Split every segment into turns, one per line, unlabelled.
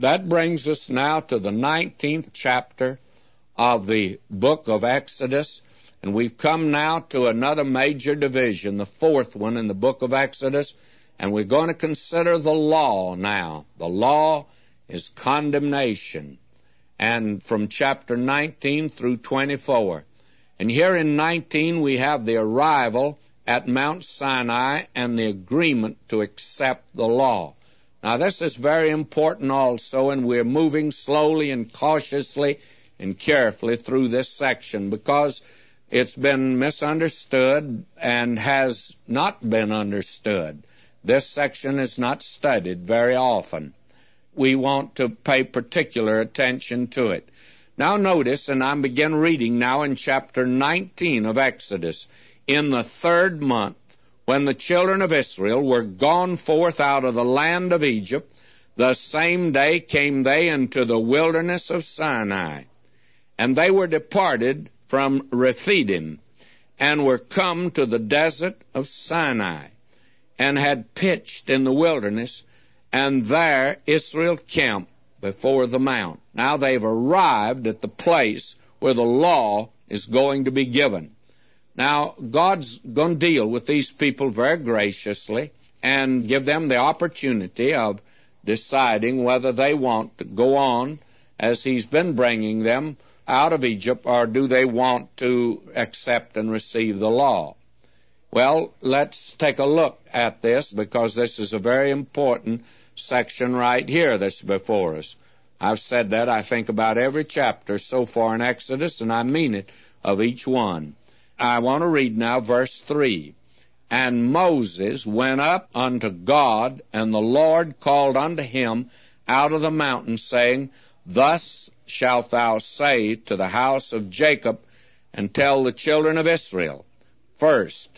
That brings us now to the 19th chapter of the book of Exodus, and we've come now to another major division, the fourth one in the book of Exodus, and we're going to consider the law now. The law is condemnation, and from chapter 19 through 24. And here in 19 we have the arrival at Mount Sinai and the agreement to accept the law. Now this is very important also, and we're moving slowly and cautiously and carefully through this section because it's been misunderstood and has not been understood. This section is not studied very often. We want to pay particular attention to it. Now notice, and I begin reading now in chapter 19 of Exodus, in the 3rd month, when the children of Israel were gone forth out of the land of Egypt, the same day came they into the wilderness of Sinai. And they were departed from Rephidim, and were come to the desert of Sinai, and had pitched in the wilderness, and there Israel camped before the mount. Now they've arrived at the place where the law is going to be given. Now, God's going to deal with these people very graciously and give them the opportunity of deciding whether they want to go on as He's been bringing them out of Egypt, or do they want to accept and receive the law. Well, let's take a look at this because this is a very important section right here that's before us. I've said that, I think, about every chapter so far in Exodus, and I mean it of each one. I want to read now verse 3. And Moses went up unto God, and the Lord called unto him out of the mountain, saying, Thus shalt thou say to the house of Jacob, and tell the children of Israel, First,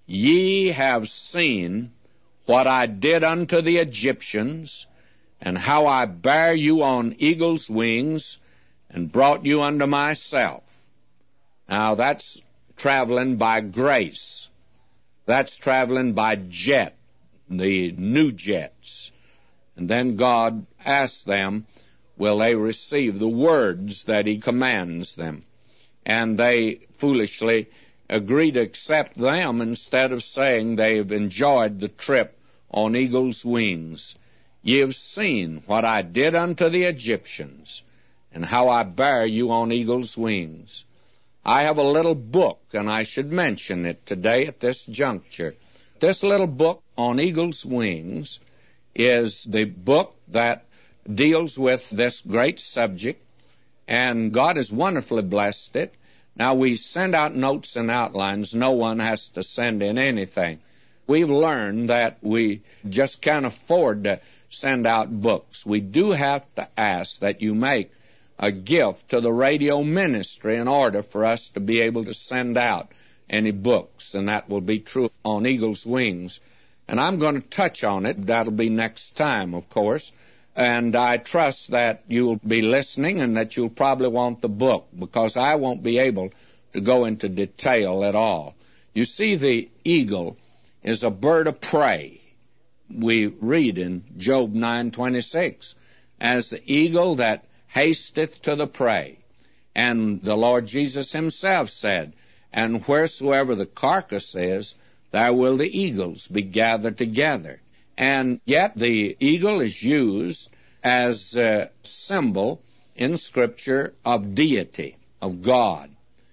ye have seen what I did unto the Egyptians, and how I bare you on eagle's wings, and brought you unto myself. Now that's traveling by grace. That's traveling by jet, the new jets. And then God asks them, will they receive the words that He commands them? And they foolishly agree to accept them instead of saying they've enjoyed the trip on eagle's wings. Ye have seen what I did unto the Egyptians, and how I bare you on eagle's wings. I have a little book, and I should mention it today at this juncture. This little book on eagle's wings is the book that deals with this great subject, and God has wonderfully blessed it. Now, we send out notes and outlines. No one has to send in anything. We've learned that we just can't afford to send out books. We do have to ask that you make a gift to the radio ministry in order for us to be able to send out any books, and that will be true on eagle's wings. And I'm going to touch on it. That'll be next time, of course. And I trust that you'll be listening and that you'll probably want the book, because I won't be able to go into detail at all. You see, the eagle is a bird of prey. We read in Job 9:26, as the eagle that hasteth to the prey. And the Lord Jesus Himself said, and wheresoever the carcass is, there will the eagles be gathered together. And yet the eagle is used as a symbol in Scripture of deity, of God.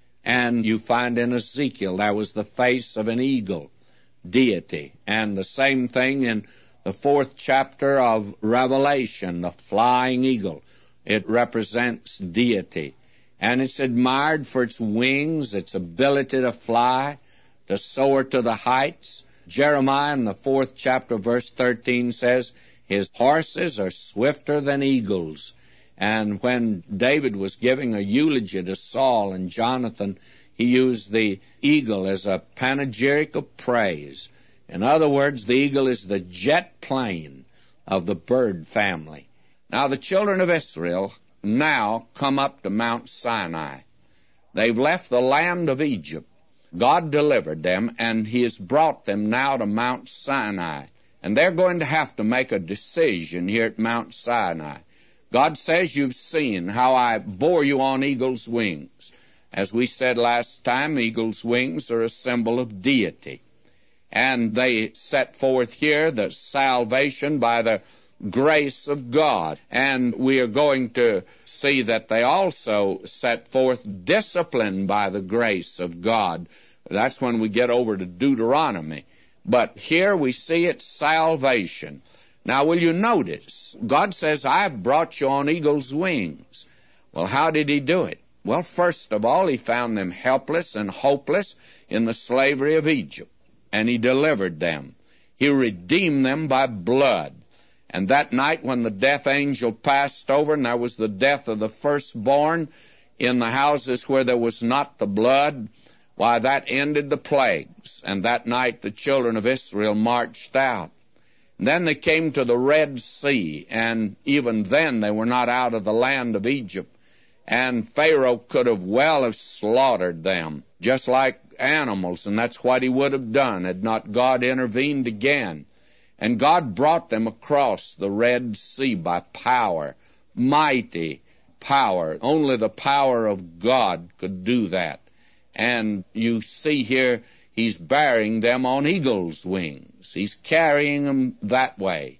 And you find in Ezekiel, there was the face of an eagle, deity. And the same thing in the 4th chapter of Revelation, the flying eagle. It represents deity. And it's admired for its wings, its ability to fly, to soar to the heights. Jeremiah in the 4th chapter, verse 13 says, His horses are swifter than eagles. And when David was giving a eulogy to Saul and Jonathan, he used the eagle as a panegyric of praise. In other words, the eagle is the jet plane of the bird family. Now, the children of Israel now come up to Mount Sinai. They've left the land of Egypt. God delivered them, and He has brought them now to Mount Sinai. And they're going to have to make a decision here at Mount Sinai. God says, you've seen how I bore you on eagle's wings. As we said last time, eagle's wings are a symbol of deity. And they set forth here the salvation by the grace of God. And we are going to see that they also set forth discipline by the grace of God. That's when we get over to Deuteronomy. But here we see it's salvation. Now, will you notice, God says, I've brought you on eagle's wings. Well, how did he do it? Well, first of all, he found them helpless and hopeless in the slavery of Egypt, and he delivered them. He redeemed them by blood. And that night when the death angel passed over, and there was the death of the firstborn in the houses where there was not the blood, why, that ended the plagues. And that night the children of Israel marched out. And then they came to the Red Sea, and even then they were not out of the land of Egypt. And Pharaoh could have well have slaughtered them, just like animals, and that's what he would have done had not God intervened again. And God brought them across the Red Sea by power, mighty power. Only the power of God could do that. And you see here, he's bearing them on eagle's wings. He's carrying them that way.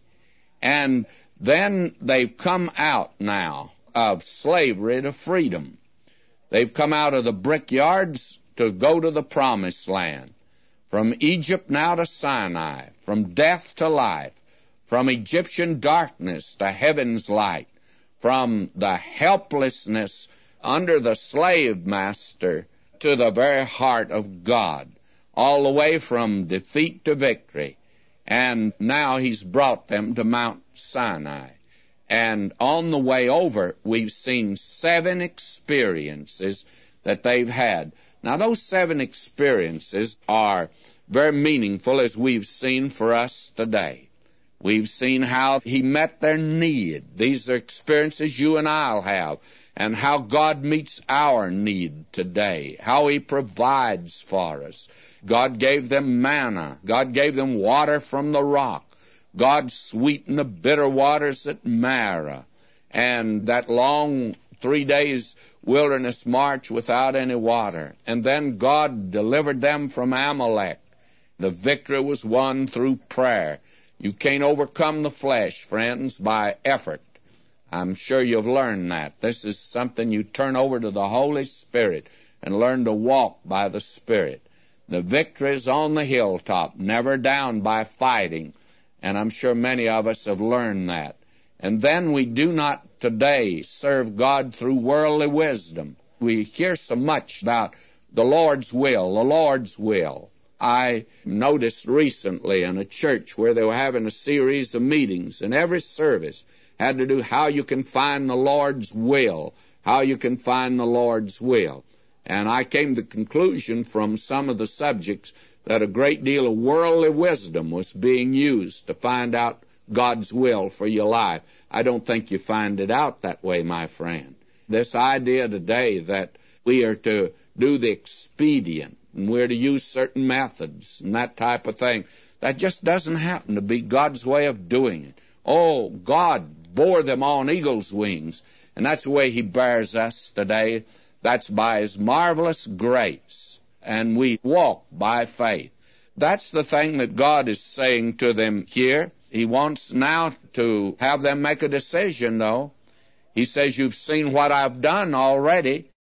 And then they've come out now of slavery to freedom. They've come out of the brickyards to go to the promised land. From Egypt now to Sinai, from death to life, from Egyptian darkness to heaven's light, from the helplessness under the slave master to the very heart of God, all the way from defeat to victory. And now he's brought them to Mount Sinai. And on the way over, we've seen 7 experiences that they've had. Now, those 7 experiences are very meaningful, as we've seen for us today. We've seen how he met their need. These are experiences you and I'll have. And how God meets our need today. How he provides for us. God gave them manna. God gave them water from the rock. God sweetened the bitter waters at Marah. And that long 3 days wilderness march without any water. And then God delivered them from Amalek. The victory was won through prayer. You can't overcome the flesh, friends, by effort. I'm sure you've learned that. This is something you turn over to the Holy Spirit and learn to walk by the Spirit. The victory is on the hilltop, never down by fighting. And I'm sure many of us have learned that. And then we do not today serve God through worldly wisdom. We hear so much about the Lord's will, the Lord's will. I noticed recently in a church where they were having a series of meetings, and every service had to do how you can find the Lord's will, how you can find the Lord's will. And I came to the conclusion from some of the subjects that a great deal of worldly wisdom was being used to find out God's will for your life. I don't think you find it out that way, my friend. This idea today that we are to do the expedient, and we're to use certain methods and that type of thing, that just doesn't happen to be God's way of doing it. Oh, God bore them on eagle's wings, and that's the way he bears us today. That's by his marvelous grace, and we walk by faith. That's the thing that God is saying to them here. He wants now to have them make a decision, though. He says, you've seen what I've done already.